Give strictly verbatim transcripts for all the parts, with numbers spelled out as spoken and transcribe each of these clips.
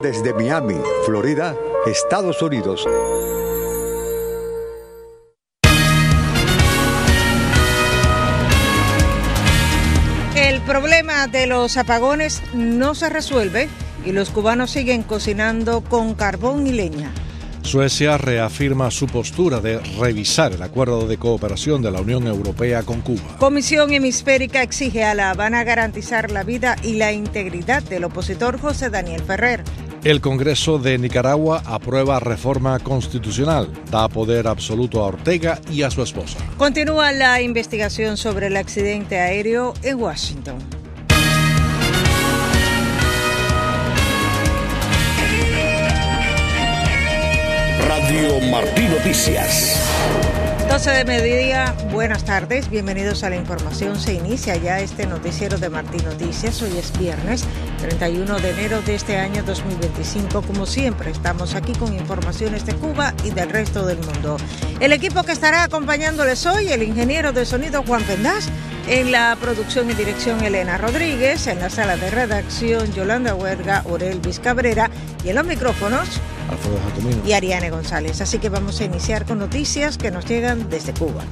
Desde Miami, Florida, Estados Unidos. El problema de los apagones no se resuelve y los cubanos siguen cocinando con carbón y leña. Suecia reafirma su postura de revisar el acuerdo de cooperación de la Unión Europea con Cuba. Comisión Hemisférica exige a La Habana garantizar la vida y la integridad del opositor José Daniel Ferrer. El Congreso de Nicaragua aprueba reforma constitucional, da poder absoluto a Ortega y a su esposa. Continúa la investigación sobre el accidente aéreo en Washington. Radio Martí Noticias. doce de mediodía, buenas tardes, bienvenidos a la información. Se inicia ya este noticiero de Martí Noticias. Hoy es viernes treinta y uno de enero de este año dos mil veinticinco. Como siempre, estamos aquí con informaciones de Cuba y del resto del mundo. El equipo que estará acompañándoles hoy, el ingeniero de sonido Juan Pendás, en la producción y dirección Elena Rodríguez, en la sala de redacción Yolanda Huerga, Orelvis Cabrera y en los micrófonos Alfredo Jacomino y Ariane González. Así que vamos a iniciar con noticias que nos llegan desde Cuba.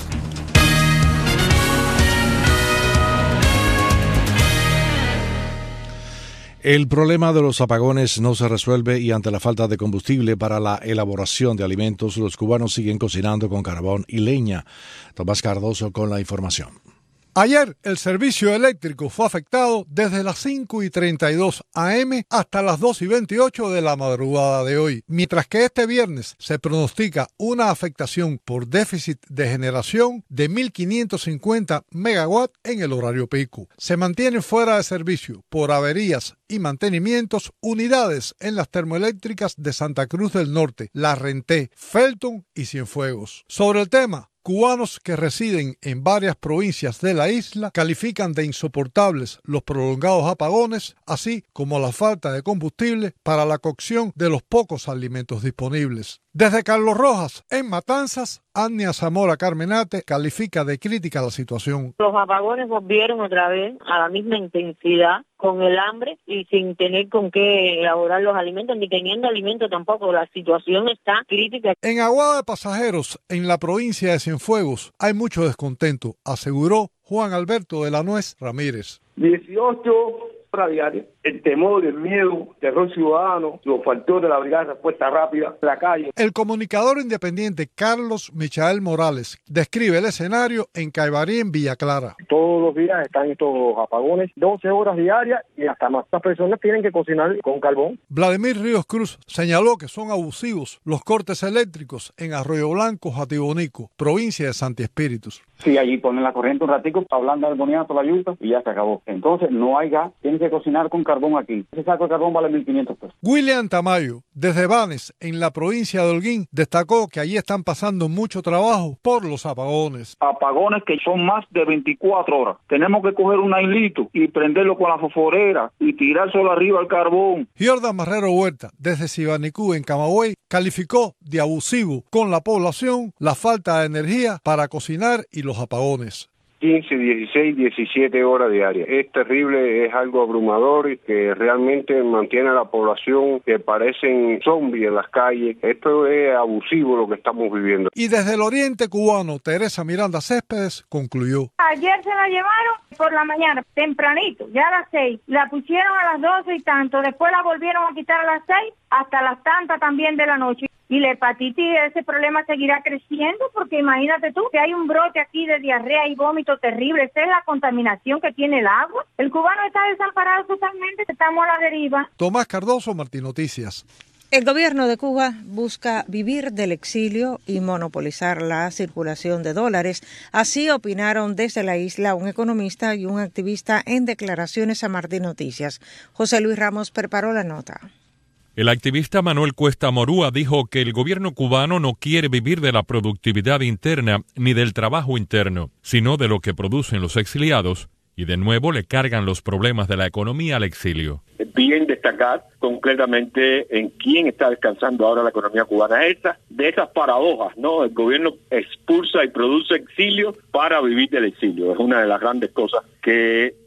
El problema de los apagones no se resuelve y ante la falta de combustible para la elaboración de alimentos, los cubanos siguen cocinando con carbón y leña. Tomás Cardoso con la información. Ayer el servicio eléctrico fue afectado desde las cinco y treinta y dos a eme hasta las dos y veintiocho de la madrugada de hoy, mientras que este viernes se pronostica una afectación por déficit de generación de mil quinientos cincuenta megawatts en el horario pico. Se mantienen fuera de servicio por averías y mantenimientos unidades en las termoeléctricas de Santa Cruz del Norte, La Renté, Felton y Cienfuegos. Sobre el tema, cubanos que residen en varias provincias de la isla califican de insoportables los prolongados apagones, así como la falta de combustible para la cocción de los pocos alimentos disponibles. Desde Carlos Rojas, en Matanzas, Ania Zamora Carmenate califica de crítica la situación. Los apagones volvieron otra vez a la misma intensidad, con el hambre y sin tener con qué elaborar los alimentos, ni teniendo alimentos tampoco. La situación está crítica. En Aguada de Pasajeros, en la provincia de Cienfuegos, hay mucho descontento, aseguró Juan Alberto de la Nuez Ramírez. dieciocho horas diarias, el temor, el miedo, el terror ciudadano, los factores de la brigada de respuesta rápida, la calle. El comunicador independiente Carlos Michael Morales describe el escenario en Caibarí, en Villa Clara. Todos los días están estos apagones, doce horas diarias y hasta más. Las personas tienen que cocinar con carbón. Vladimir Ríos Cruz señaló que son abusivos los cortes eléctricos en Arroyo Blanco, Jatibonico, provincia de Santi Espíritus. Sí, allí ponen la corriente un ratico, hablando del boniato, la yuca y ya se acabó. Entonces no hay gas, tienen que cocinar con carbón aquí. Ese saco de carbón vale mil quinientos pesos. William Tamayo, desde Banes, en la provincia de Holguín, destacó que allí están pasando mucho trabajo por los apagones. Apagones que son más de veinticuatro horas. Tenemos que coger un hilito y prenderlo con la fosforera y tirar solo arriba el carbón. Jordan Marrero Huerta, desde Sibanicú, en Camagüey, calificó de abusivo con la población la falta de energía para cocinar y los apagones. quince, dieciséis, diecisiete horas diarias. Es terrible, es algo abrumador y que realmente mantiene a la población que parecen zombies en las calles. Esto es abusivo lo que estamos viviendo. Y desde el oriente cubano, Teresa Miranda Céspedes concluyó. Ayer se la llevaron por la mañana, tempranito, ya a las seis. La pusieron a las doce y tanto, después la volvieron a quitar a las seis, hasta las tantas también de la noche. Y la hepatitis, ese problema seguirá creciendo porque imagínate tú que hay un brote aquí de diarrea y vómito terrible. Esa es la contaminación que tiene el agua. El cubano está desamparado totalmente, estamos a la deriva. Tomás Cardoso, Martí Noticias. El gobierno de Cuba busca vivir del exilio y monopolizar la circulación de dólares. Así opinaron desde la isla un economista y un activista en declaraciones a Martí Noticias. José Luis Ramos preparó la nota. El activista Manuel Cuesta Morúa dijo que el gobierno cubano no quiere vivir de la productividad interna ni del trabajo interno, sino de lo que producen los exiliados, y de nuevo le cargan los problemas de la economía al exilio. Bien destacar concretamente en quién está descansando ahora la economía cubana. Esa, de esas paradojas, ¿no? El gobierno expulsa y produce exilio para vivir del exilio. Es una de las grandes cosas que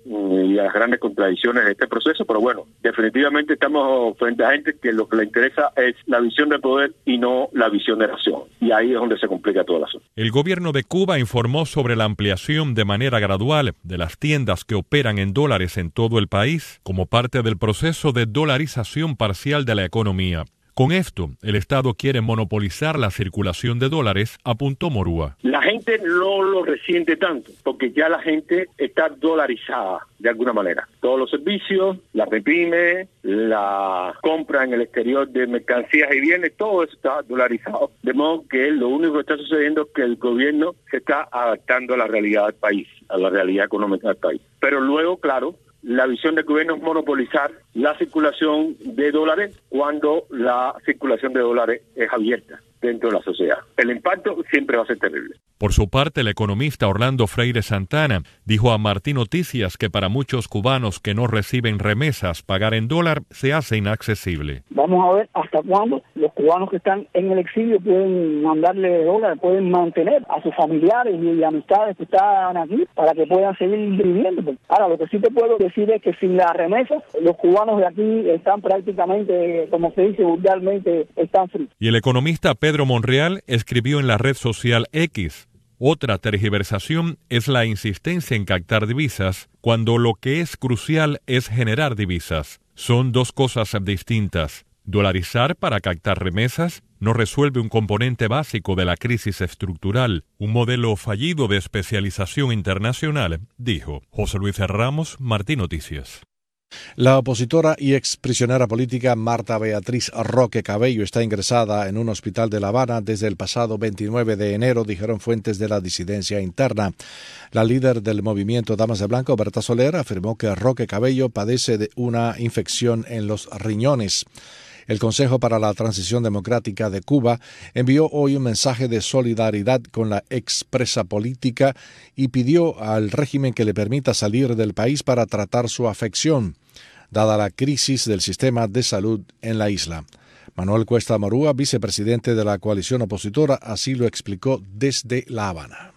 y a las grandes contradicciones de este proceso, pero bueno, definitivamente estamos frente a gente que lo que le interesa es la visión de poder y no la visión de nación, y ahí es donde se complica todo el asunto. El gobierno de Cuba informó sobre la ampliación de manera gradual de las tiendas que operan en dólares en todo el país como parte del proceso de dolarización parcial de la economía. Con esto, el Estado quiere monopolizar la circulación de dólares, apuntó Morúa. La gente no lo resiente tanto, porque ya la gente está dolarizada de alguna manera. Todos los servicios, la repime, la compra en el exterior de mercancías y bienes, todo eso está dolarizado. De modo que lo único que está sucediendo es que el gobierno se está adaptando a la realidad del país, a la realidad económica del país. Pero luego, claro, la visión del gobierno es monopolizar la circulación de dólares cuando la circulación de dólares es abierta dentro de la sociedad. El impacto siempre va a ser terrible. Por su parte, el economista Orlando Freire Santana dijo a Martín Noticias que para muchos cubanos que no reciben remesas, pagar en dólar se hace inaccesible. Vamos a ver hasta cuándo los cubanos que están en el exilio pueden mandarle dólares, pueden mantener a sus familiares y amistades que están aquí para que puedan seguir viviendo. Ahora, lo que sí te puedo decir es que sin las remesas, los cubanos de aquí están prácticamente, como se dice vulgarmente, están fríos. Y el economista Pedro Monreal escribió en la red social X: otra tergiversación es la insistencia en captar divisas cuando lo que es crucial es generar divisas. Son dos cosas distintas. Dolarizar para captar remesas no resuelve un componente básico de la crisis estructural, un modelo fallido de especialización internacional, dijo. José Luis Ramos, Martín Noticias. La opositora y exprisionera política Marta Beatriz Roque Cabello está ingresada en un hospital de La Habana desde el pasado veintinueve de enero, dijeron fuentes de la disidencia interna. La líder del movimiento Damas de Blanco, Berta Soler, afirmó que Roque Cabello padece de una infección en los riñones. El Consejo para la Transición Democrática de Cuba envió hoy un mensaje de solidaridad con la expresa política y pidió al régimen que le permita salir del país para tratar su afección, dada la crisis del sistema de salud en la isla. Manuel Cuesta Morúa, vicepresidente de la coalición opositora, así lo explicó desde La Habana.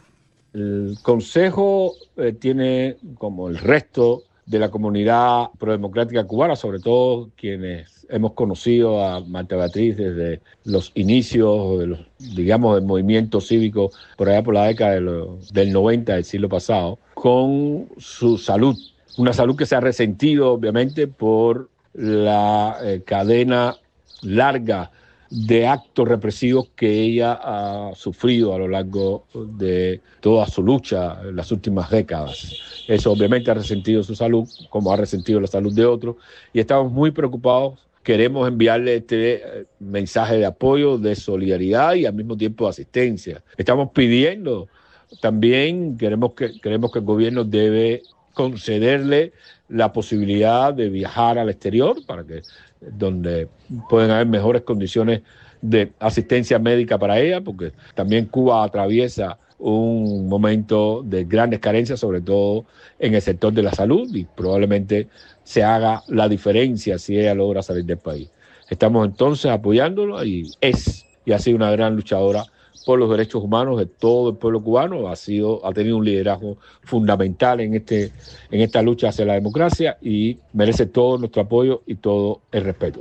El Consejo eh, tiene, como el resto de la comunidad prodemocrática cubana, sobre todo quienes hemos conocido a Marta Beatriz desde los inicios, de los, digamos, del movimiento cívico por allá por la década de lo, del noventa del siglo pasado, con su salud. Una salud que se ha resentido, obviamente, por la eh, cadena larga de actos represivos que ella ha sufrido a lo largo de toda su lucha en las últimas décadas. Eso obviamente ha resentido su salud, como ha resentido la salud de otros, y estamos muy preocupados. Queremos enviarle este mensaje de apoyo, de solidaridad y al mismo tiempo de asistencia. Estamos pidiendo también, queremos que, queremos que el gobierno debe concederle la posibilidad de viajar al exterior para que donde pueden haber mejores condiciones de asistencia médica para ella, porque también Cuba atraviesa un momento de grandes carencias, sobre todo en el sector de la salud, y probablemente se haga la diferencia si ella logra salir del país. Estamos entonces apoyándola y es y ha sido una gran luchadora por los derechos humanos de todo el pueblo cubano. Ha sido, ha tenido un liderazgo fundamental en este, en esta lucha hacia la democracia y merece todo nuestro apoyo y todo el respeto.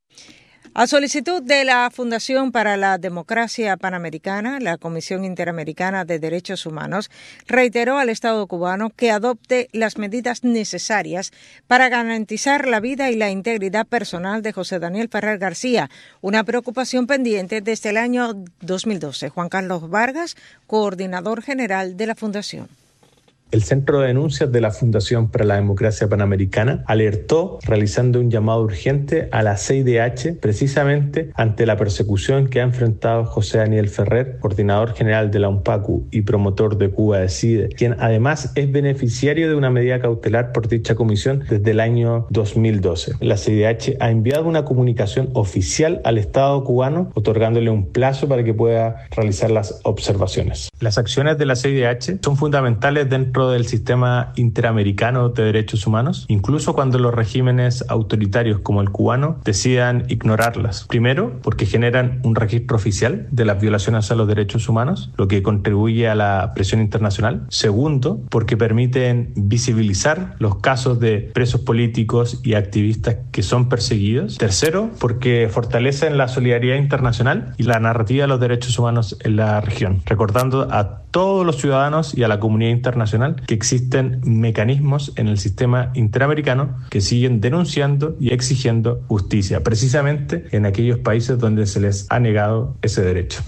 A solicitud de la Fundación para la Democracia Panamericana, la Comisión Interamericana de Derechos Humanos reiteró al Estado cubano que adopte las medidas necesarias para garantizar la vida y la integridad personal de José Daniel Ferrer García, una preocupación pendiente desde el año dos mil doce. Juan Carlos Vargas, coordinador general de la Fundación. El Centro de Denuncias de la Fundación para la Democracia Panamericana alertó realizando un llamado urgente a la C I D H precisamente ante la persecución que ha enfrentado José Daniel Ferrer, coordinador general de la UNPACU y promotor de Cuba Decide, quien además es beneficiario de una medida cautelar por dicha comisión desde el año dos mil doce. La C I D H ha enviado una comunicación oficial al Estado cubano otorgándole un plazo para que pueda realizar las observaciones. Las acciones de la C I D H son fundamentales dentro del sistema interamericano de derechos humanos, incluso cuando los regímenes autoritarios como el cubano decidan ignorarlas. Primero, porque generan un registro oficial de las violaciones a los derechos humanos, lo que contribuye a la presión internacional. Segundo, porque permiten visibilizar los casos de presos políticos y activistas que son perseguidos. Tercero, porque fortalecen la solidaridad internacional y la narrativa de los derechos humanos en la región, recordando a todos los ciudadanos y a la comunidad internacional que existen mecanismos en el sistema interamericano que siguen denunciando y exigiendo justicia, precisamente en aquellos países donde se les ha negado ese derecho.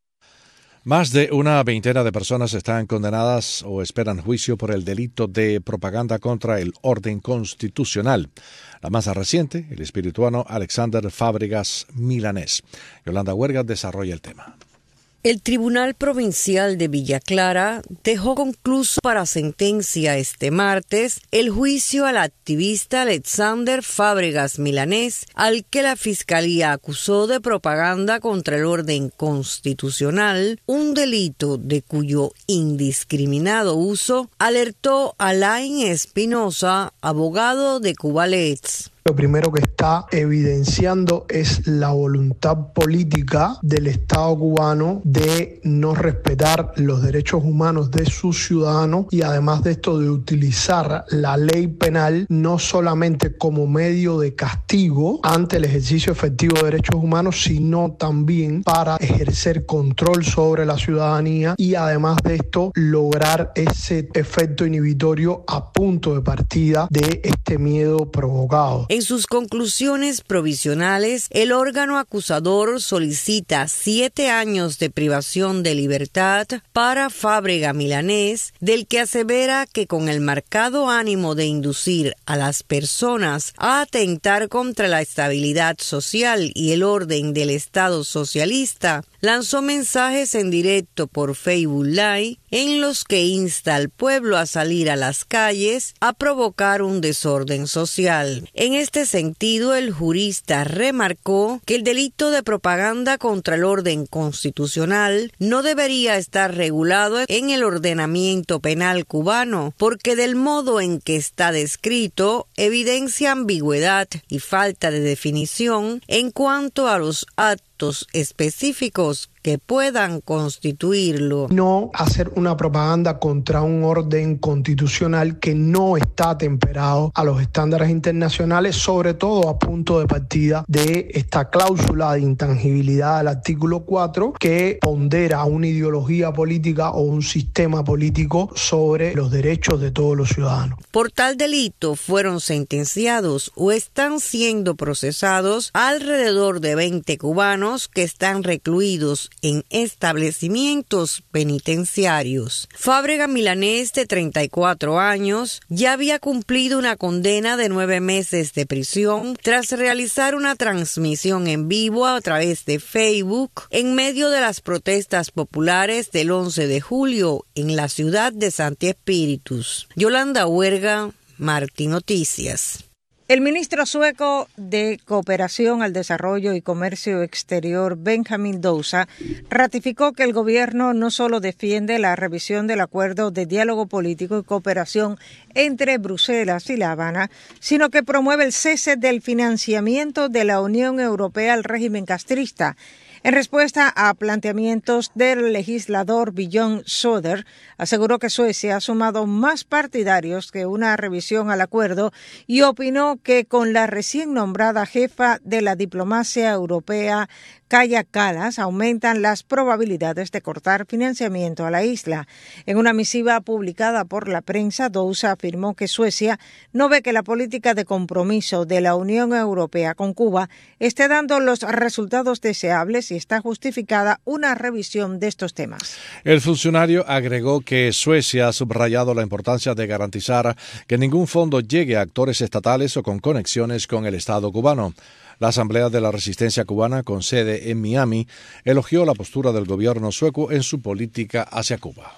Más de una veintena de personas están condenadas o esperan juicio por el delito de propaganda contra el orden constitucional. La más reciente, el espirituano Alexander Fábregas Milanés. Yolanda Huerga desarrolla el tema. El Tribunal Provincial de Villa Clara dejó concluso para sentencia este martes el juicio al activista Alexander Fábregas Milanés, al que la Fiscalía acusó de propaganda contra el orden constitucional, un delito de cuyo indiscriminado uso alertó Alain Espinosa, abogado de Cubalets. Lo primero que está evidenciando es la voluntad política del Estado cubano de no respetar los derechos humanos de sus ciudadanos y además de esto de utilizar la ley penal no solamente como medio de castigo ante el ejercicio efectivo de derechos humanos, sino también para ejercer control sobre la ciudadanía y además de esto lograr ese efecto inhibitorio a punto de partida de este miedo provocado. En sus conclusiones provisionales, el órgano acusador solicita siete años de privación de libertad para Fábrega Milanés, del que asevera que con el marcado ánimo de inducir a las personas a atentar contra la estabilidad social y el orden del Estado socialista, lanzó mensajes en directo por Facebook Live en los que insta al pueblo a salir a las calles a provocar un desorden social. En este sentido, el jurista remarcó que el delito de propaganda contra el orden constitucional no debería estar regulado en el ordenamiento penal cubano, porque del modo en que está descrito evidencia ambigüedad y falta de definición en cuanto a los actos específicos que puedan constituirlo. No hacer una propaganda contra un orden constitucional que no está temperado a los estándares internacionales, sobre todo a punto de partida de esta cláusula de intangibilidad del artículo cuatro que pondera una ideología política o un sistema político sobre los derechos de todos los ciudadanos. Por tal delito fueron sentenciados o están siendo procesados alrededor de veinte cubanos que están recluidos en establecimientos penitenciarios. Fábrega Milanés, de treinta y cuatro años, ya había cumplido una condena de nueve meses de prisión tras realizar una transmisión en vivo a través de Facebook en medio de las protestas populares del once de julio en la ciudad de Santi Espíritus. Yolanda Huerga, Martín Noticias. El ministro sueco de Cooperación al Desarrollo y Comercio Exterior, Benjamin Dousa, ratificó que el gobierno no solo defiende la revisión del acuerdo de diálogo político y cooperación entre Bruselas y La Habana, sino que promueve el cese del financiamiento de la Unión Europea al régimen castrista. En respuesta a planteamientos del legislador Björn Söder, aseguró que Suecia ha sumado más partidarios que una revisión al acuerdo y opinó que con la recién nombrada jefa de la diplomacia europea, Kaja Kallas, aumentan las probabilidades de cortar financiamiento a la isla. En una misiva publicada por la prensa, Dousa afirmó que Suecia no ve que la política de compromiso de la Unión Europea con Cuba esté dando los resultados deseables y está justificada una revisión de estos temas. El funcionario agregó que Suecia ha subrayado la importancia de garantizar que ningún fondo llegue a actores estatales o con conexiones con el Estado cubano. La Asamblea de la Resistencia Cubana, con sede en Miami, elogió la postura del gobierno sueco en su política hacia Cuba.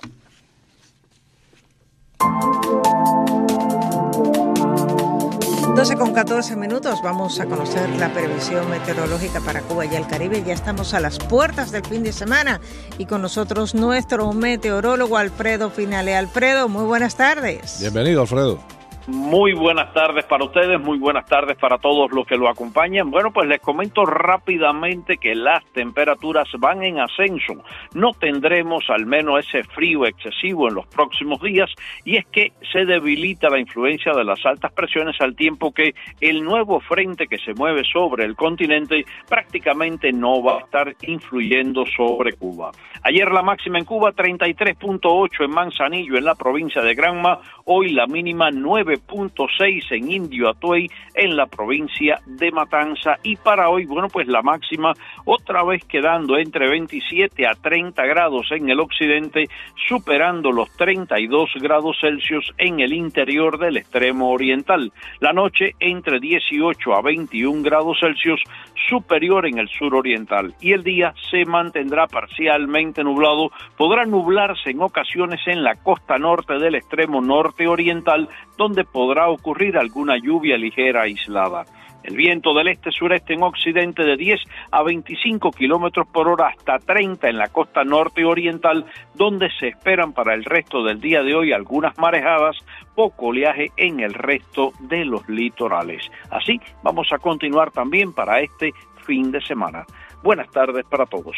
doce con catorce minutos, vamos a conocer la previsión meteorológica para Cuba y el Caribe. Ya estamos a las puertas del fin de semana y con nosotros nuestro meteorólogo Alfredo Finale. Alfredo, muy buenas tardes. Bienvenido, Alfredo. Muy buenas tardes para ustedes, muy buenas tardes para todos los que lo acompañan. Bueno, pues les comento rápidamente que las temperaturas van en ascenso. No tendremos al menos ese frío excesivo en los próximos días, y es que se debilita la influencia de las altas presiones al tiempo que el nuevo frente que se mueve sobre el continente prácticamente no va a estar influyendo sobre Cuba. Ayer la máxima en Cuba treinta y tres punto ocho en Manzanillo, en la provincia de Granma. Hoy la mínima nueve punto seis en Indio Atuey, en la provincia de Matanza. Y para hoy, bueno, pues la máxima otra vez quedando entre veintisiete a treinta grados en el occidente, superando los treinta y dos grados Celsius en el interior del extremo oriental. La noche entre dieciocho a veintiún grados Celsius, superior en el sur oriental. Y el día se mantendrá parcialmente nublado. Podrá nublarse en ocasiones en la costa norte del extremo norte oriental, donde podrá ocurrir alguna lluvia ligera aislada. El viento del este-sureste en occidente de diez a veinticinco kilómetros por hora hasta treinta en la costa norte oriental, donde se esperan para el resto del día de hoy algunas marejadas, poco oleaje en el resto de los litorales. Así vamos a continuar también para este fin de semana. Buenas tardes para todos.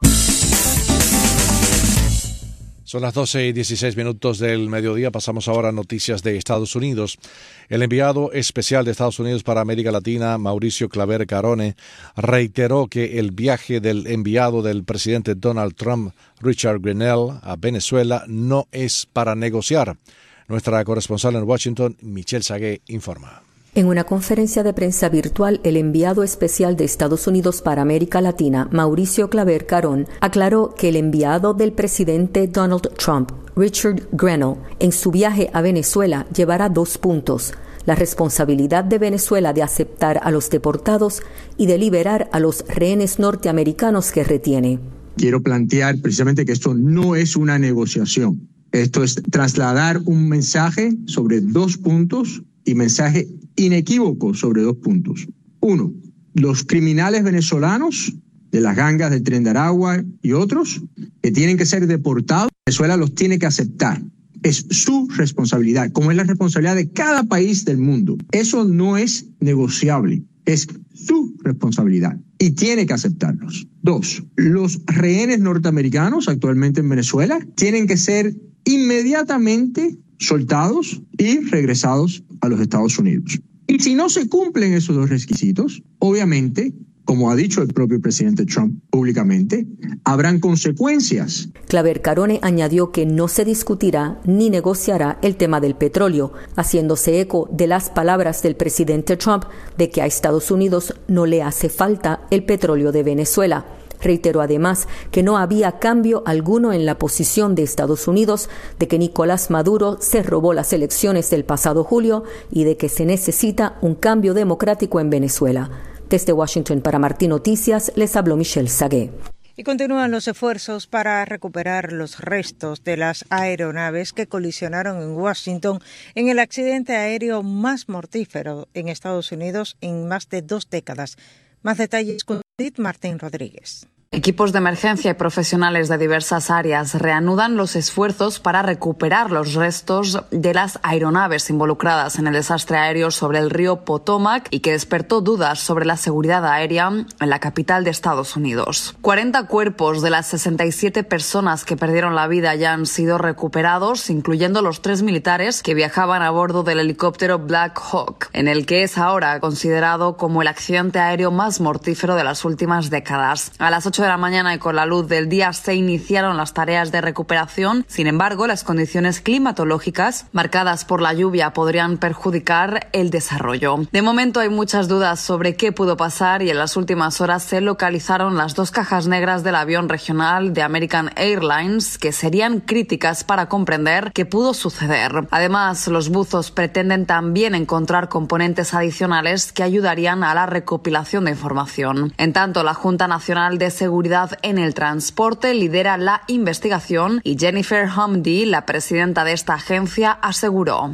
Son las doce y dieciséis minutos del mediodía. Pasamos ahora a noticias de Estados Unidos. El enviado especial de Estados Unidos para América Latina, Mauricio Claver Carone, reiteró que el viaje del enviado del presidente Donald Trump, Richard Grenell, a Venezuela no es para negociar. Nuestra corresponsal en Washington, Michelle Sagué, informa. En una conferencia de prensa virtual, el enviado especial de Estados Unidos para América Latina, Mauricio Claver Carone, aclaró que el enviado del presidente Donald Trump, Richard Grenell, en su viaje a Venezuela llevará dos puntos: la responsabilidad de Venezuela de aceptar a los deportados y de liberar a los rehenes norteamericanos que retiene. Quiero plantear precisamente que esto no es una negociación. Esto es trasladar un mensaje sobre dos puntos y mensaje inequívoco sobre dos puntos. Uno, los criminales venezolanos de las gangas del Tren de Aragua y otros que tienen que ser deportados, Venezuela los tiene que aceptar. Es su responsabilidad, como es la responsabilidad de cada país del mundo. Eso no es negociable, es su responsabilidad y tiene que aceptarlos. Dos, los rehenes norteamericanos actualmente en Venezuela tienen que ser inmediatamente soltados y regresados a los Estados Unidos. Y si no se cumplen esos dos requisitos, obviamente, como ha dicho el propio presidente Trump públicamente, habrán consecuencias. Claver Carone añadió que no se discutirá ni negociará el tema del petróleo, haciéndose eco de las palabras del presidente Trump de que a Estados Unidos no le hace falta el petróleo de Venezuela. Reiteró además que no había cambio alguno en la posición de Estados Unidos de que Nicolás Maduro se robó las elecciones del pasado julio y de que se necesita un cambio democrático en Venezuela. Desde Washington para Martín Noticias les habló Michelle Sagué. Y continúan los esfuerzos para recuperar los restos de las aeronaves que colisionaron en Washington en el accidente aéreo más mortífero en Estados Unidos en más de dos décadas. Más detalles con Martín Rodríguez. Equipos de emergencia y profesionales de diversas áreas reanudan los esfuerzos para recuperar los restos de las aeronaves involucradas en el desastre aéreo sobre el río Potomac y que despertó dudas sobre la seguridad aérea en la capital de Estados Unidos. cuarenta cuerpos de las sesenta y siete personas que perdieron la vida ya han sido recuperados, incluyendo los tres militares que viajaban a bordo del helicóptero Black Hawk, en el que es ahora considerado como el accidente aéreo más mortífero de las últimas décadas. A las ocho de la mañana y con la luz del día se iniciaron las tareas de recuperación. Sin embargo, las condiciones climatológicas marcadas por la lluvia podrían perjudicar el desarrollo. De momento hay muchas dudas sobre qué pudo pasar y en las últimas horas se localizaron las dos cajas negras del avión regional de American Airlines que serían críticas para comprender qué pudo suceder. Además, los buzos pretenden también encontrar componentes adicionales que ayudarían a la recopilación de información. En tanto, la Junta Nacional de Seguridad en el Transporte lidera la investigación y Jennifer Hamdi, la presidenta de esta agencia, aseguró.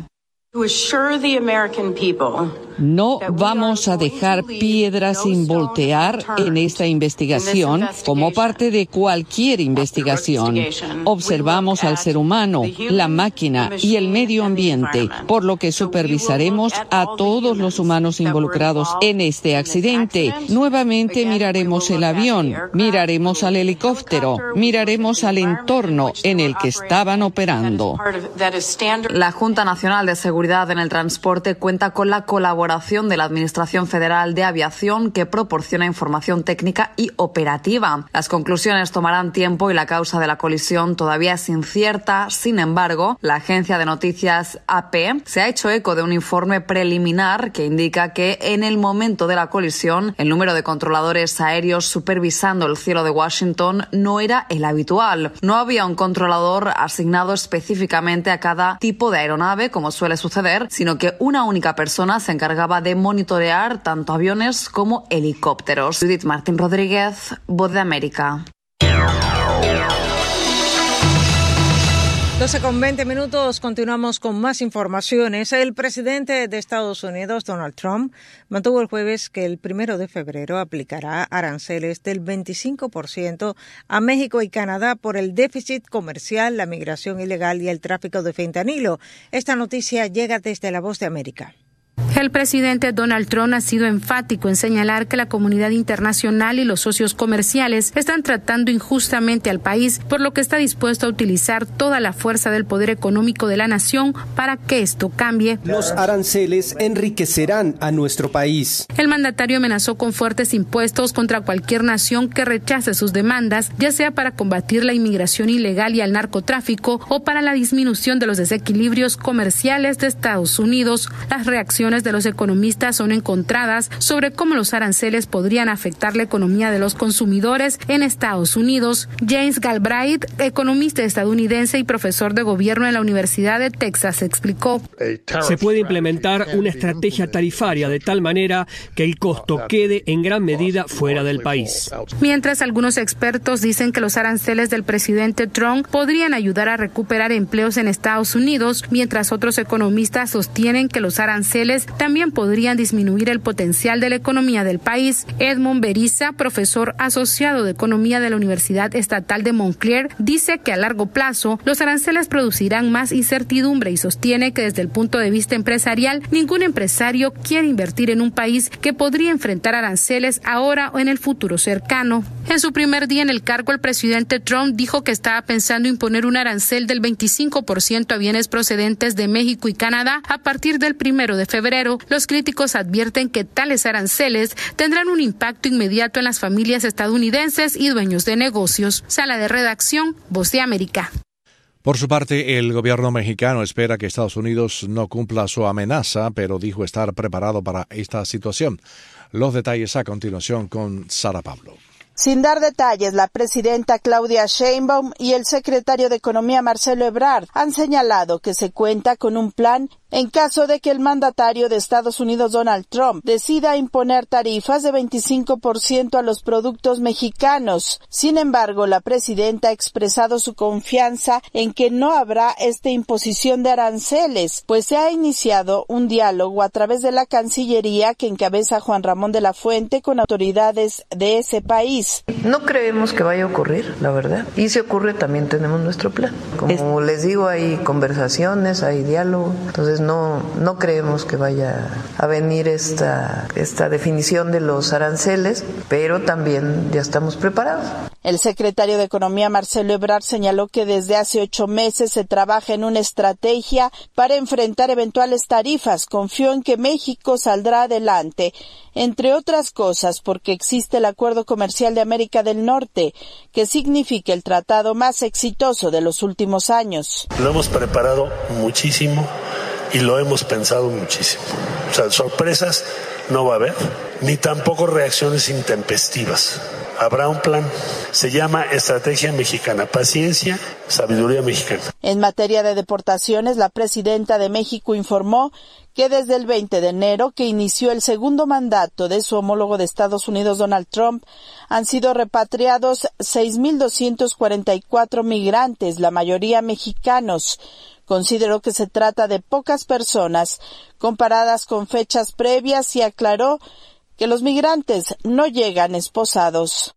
No vamos a dejar piedras sin voltear en esta investigación como parte de cualquier investigación. Observamos al ser humano, la máquina y el medio ambiente, por lo que supervisaremos a todos los humanos involucrados en este accidente. Nuevamente miraremos el avión, miraremos al helicóptero, miraremos al entorno en el que estaban operando. La Junta Nacional de Seguridad en el Transporte cuenta con la colaboración de la Administración Federal de Aviación, que proporciona información técnica y operativa. Las conclusiones tomarán tiempo y la causa de la colisión todavía es incierta. Sin embargo, la agencia de noticias A P se ha hecho eco de un informe preliminar que indica que en el momento de la colisión el número de controladores aéreos supervisando el cielo de Washington no era el habitual. No había un controlador asignado específicamente a cada tipo de aeronave, como suele suceder, sino que una única persona se encargaba de monitorear tanto aviones como helicópteros. Judith Martín Rodríguez, Voz de América. doce con veinte minutos, continuamos con más informaciones. El presidente de Estados Unidos, Donald Trump, mantuvo el jueves que el primero de febrero aplicará aranceles del veinticinco por ciento a México y Canadá por el déficit comercial, la migración ilegal y el tráfico de fentanilo. Esta noticia llega desde La Voz de América. El presidente Donald Trump ha sido enfático en señalar que la comunidad internacional y los socios comerciales están tratando injustamente al país, por lo que está dispuesto a utilizar toda la fuerza del poder económico de la nación para que esto cambie. Los aranceles enriquecerán a nuestro país. El mandatario amenazó con fuertes impuestos contra cualquier nación que rechace sus demandas, ya sea para combatir la inmigración ilegal y el narcotráfico o para la disminución de los desequilibrios comerciales de Estados Unidos. Las reacciones de los economistas son encontradas sobre cómo los aranceles podrían afectar la economía de los consumidores en Estados Unidos. James Galbraith, economista estadounidense y profesor de gobierno en la Universidad de Texas, explicó: se puede implementar una estrategia tarifaria de tal manera que el costo quede en gran medida fuera del país. Mientras algunos expertos dicen que los aranceles del presidente Trump podrían ayudar a recuperar empleos en Estados Unidos, mientras otros economistas sostienen que los aranceles también podrían disminuir el potencial de la economía del país. Edmond Beriza, profesor asociado de economía de la Universidad Estatal de Montclair, dice que a largo plazo los aranceles producirán más incertidumbre y sostiene que desde el punto de vista empresarial ningún empresario quiere invertir en un país que podría enfrentar aranceles ahora o en el futuro cercano. En su primer día en el cargo, el presidente Trump dijo que estaba pensando imponer un arancel del veinticinco por ciento a bienes procedentes de México y Canadá a partir del primero de febrero. Los críticos advierten que tales aranceles tendrán un impacto inmediato en las familias estadounidenses y dueños de negocios. Sala de redacción, Voz de América. Por su parte, el gobierno mexicano espera que Estados Unidos no cumpla su amenaza, pero dijo estar preparado para esta situación. Los detalles a continuación con Sara Pablo. Sin dar detalles, la presidenta Claudia Sheinbaum y el secretario de Economía Marcelo Ebrard han señalado que se cuenta con un plan en caso de que el mandatario de Estados Unidos, Donald Trump, decida imponer tarifas de veinticinco por ciento a los productos mexicanos. Sin embargo, la presidenta ha expresado su confianza en que no habrá esta imposición de aranceles, pues se ha iniciado un diálogo a través de la Cancillería que encabeza Juan Ramón de la Fuente con autoridades de ese país. No creemos que vaya a ocurrir, la verdad. Y si ocurre, también tenemos nuestro plan. Como es... les digo, hay conversaciones, hay diálogo. Entonces, no, no creemos que vaya a venir esta, esta definición de los aranceles, pero también ya estamos preparados. El secretario de Economía, Marcelo Ebrard, señaló que desde hace ocho meses se trabaja en una estrategia para enfrentar eventuales tarifas. Confió en que México saldrá adelante, entre otras cosas porque existe el Acuerdo Comercial de América del Norte, que significa el tratado más exitoso de los últimos años. Lo hemos preparado muchísimo y lo hemos pensado muchísimo. O sea, sorpresas no va a haber, ni tampoco reacciones intempestivas. Habrá un plan. Se llama Estrategia Mexicana. Paciencia, sabiduría mexicana. En materia de deportaciones, la presidenta de México informó que desde el veinte de enero, que inició el segundo mandato de su homólogo de Estados Unidos, Donald Trump, han sido repatriados seis mil doscientos cuarenta y cuatro migrantes, la mayoría mexicanos. Consideró que se trata de pocas personas comparadas con fechas previas y aclaró que los migrantes no llegan esposados.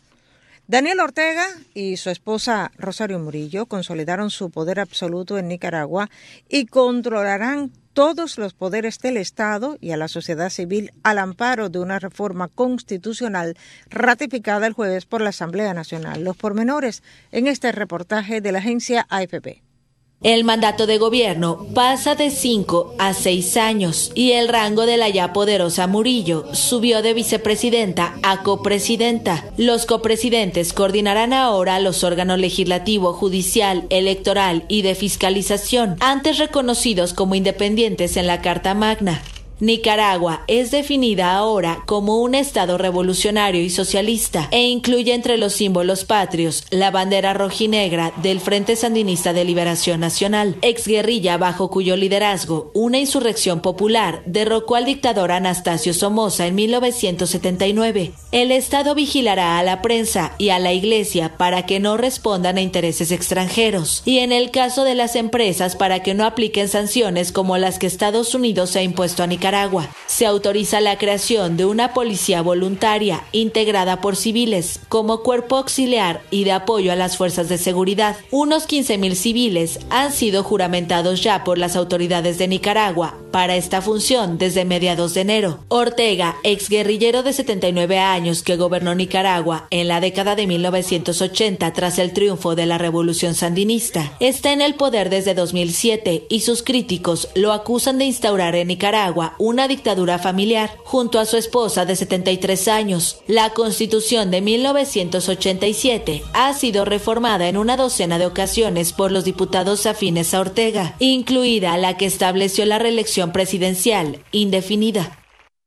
Daniel Ortega y su esposa Rosario Murillo consolidaron su poder absoluto en Nicaragua y controlarán todos los poderes del Estado y a la sociedad civil al amparo de una reforma constitucional ratificada el jueves por la Asamblea Nacional. Los pormenores en este reportaje de la agencia A F P. El mandato de gobierno pasa de cinco a seis años y el rango de la ya poderosa Murillo subió de vicepresidenta a copresidenta. Los copresidentes coordinarán ahora los órganos legislativo, judicial, electoral y de fiscalización, antes reconocidos como independientes en la Carta Magna. Nicaragua es definida ahora como un estado revolucionario y socialista e incluye entre los símbolos patrios la bandera rojinegra del Frente Sandinista de Liberación Nacional, exguerrilla bajo cuyo liderazgo una insurrección popular derrocó al dictador Anastasio Somoza en mil novecientos setenta y nueve. El Estado vigilará a la prensa y a la Iglesia para que no respondan a intereses extranjeros y en el caso de las empresas para que no apliquen sanciones como las que Estados Unidos ha impuesto a Nicaragua. Nicaragua. Se autoriza la creación de una policía voluntaria integrada por civiles como cuerpo auxiliar y de apoyo a las fuerzas de seguridad. Unos quince mil civiles han sido juramentados ya por las autoridades de Nicaragua para esta función desde mediados de enero. Ortega, exguerrillero de setenta y nueve años que gobernó Nicaragua en la década de mil novecientos ochenta tras el triunfo de la revolución sandinista, está en el poder desde dos mil siete y sus críticos lo acusan de instaurar en Nicaragua una dictadura familiar junto a su esposa de setenta y tres años. La Constitución de mil novecientos ochenta y siete ha sido reformada en una docena de ocasiones por los diputados afines a Ortega, incluida la que estableció la reelección presidencial indefinida.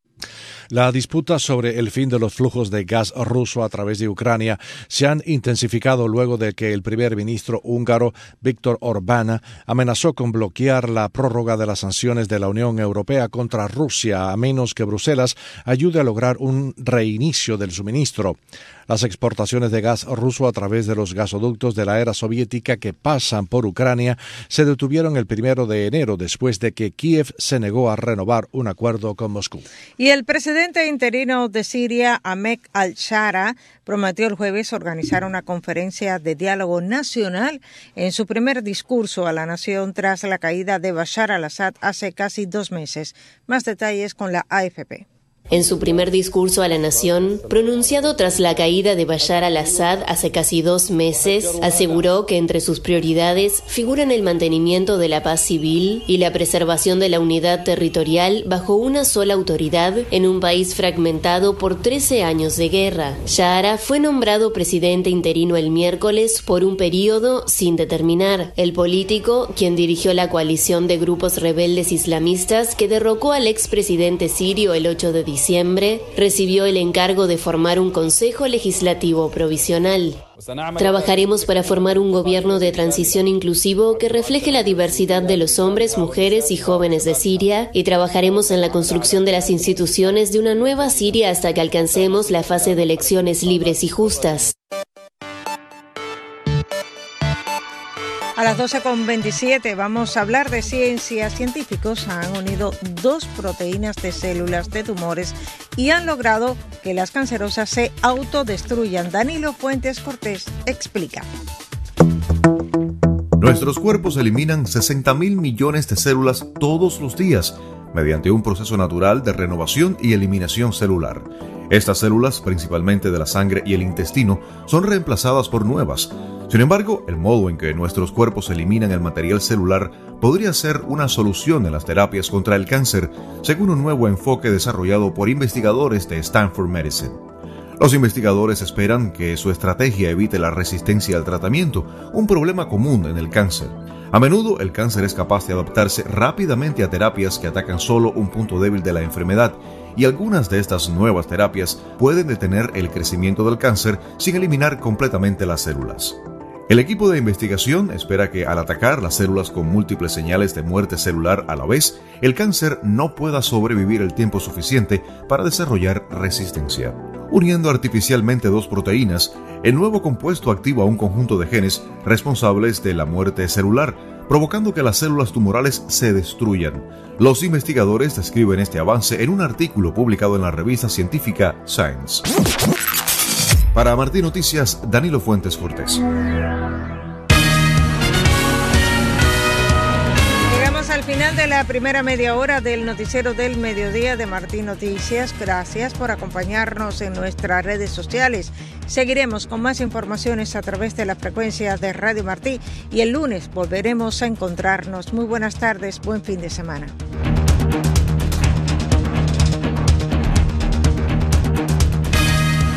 La disputa sobre el fin de los flujos de gas ruso a través de Ucrania se han intensificado luego de que el primer ministro húngaro Viktor Orbán amenazó con bloquear la prórroga de las sanciones de la Unión Europea contra Rusia a menos que Bruselas ayude a lograr un reinicio del suministro. Las exportaciones de gas ruso a través de los gasoductos de la era soviética que pasan por Ucrania se detuvieron el primero de enero después de que Kiev se negó a renovar un acuerdo con Moscú. Y el presidente interino de Siria, Ahmed al-Shara, prometió el jueves organizar una conferencia de diálogo nacional en su primer discurso a la nación tras la caída de Bashar al-Assad hace casi dos meses. Más detalles con la A F P. En su primer discurso a la nación, pronunciado tras la caída de Bashar al-Assad hace casi dos meses, aseguró que entre sus prioridades figuran el mantenimiento de la paz civil y la preservación de la unidad territorial bajo una sola autoridad en un país fragmentado por trece años de guerra. Shara fue nombrado presidente interino el miércoles por un periodo sin determinar. El político, quien dirigió la coalición de grupos rebeldes islamistas que derrocó al expresidente sirio el ocho de diciembre, diciembre, recibió el encargo de formar un consejo legislativo provisional. Trabajaremos para formar un gobierno de transición inclusivo que refleje la diversidad de los hombres, mujeres y jóvenes de Siria y trabajaremos en la construcción de las instituciones de una nueva Siria hasta que alcancemos la fase de elecciones libres y justas. A las doce con veintisiete vamos a hablar de ciencia. Científicos han unido dos proteínas de células de tumores y han logrado que las cancerosas se autodestruyan. Danilo Fuentes Cortés explica. Nuestros cuerpos eliminan sesenta mil millones de células todos los días mediante un proceso natural de renovación y eliminación celular. Estas células, principalmente de la sangre y el intestino, son reemplazadas por nuevas. Sin embargo, el modo en que nuestros cuerpos eliminan el material celular podría ser una solución en las terapias contra el cáncer, según un nuevo enfoque desarrollado por investigadores de Stanford Medicine. Los investigadores esperan que su estrategia evite la resistencia al tratamiento, un problema común en el cáncer. A menudo, el cáncer es capaz de adaptarse rápidamente a terapias que atacan solo un punto débil de la enfermedad, y algunas de estas nuevas terapias pueden detener el crecimiento del cáncer sin eliminar completamente las células. El equipo de investigación espera que al atacar las células con múltiples señales de muerte celular a la vez, el cáncer no pueda sobrevivir el tiempo suficiente para desarrollar resistencia. Uniendo artificialmente dos proteínas, el nuevo compuesto activa un conjunto de genes responsables de la muerte celular, provocando que las células tumorales se destruyan. Los investigadores describen este avance en un artículo publicado en la revista científica Science. Para Martín Noticias, Danilo Fuentes Cortés. Al final de la primera media hora del noticiero del mediodía de Martín Noticias. Gracias por acompañarnos en nuestras redes sociales. Seguiremos con más informaciones a través de la frecuencia de Radio Martí y el lunes volveremos a encontrarnos. Muy buenas tardes, buen fin de semana.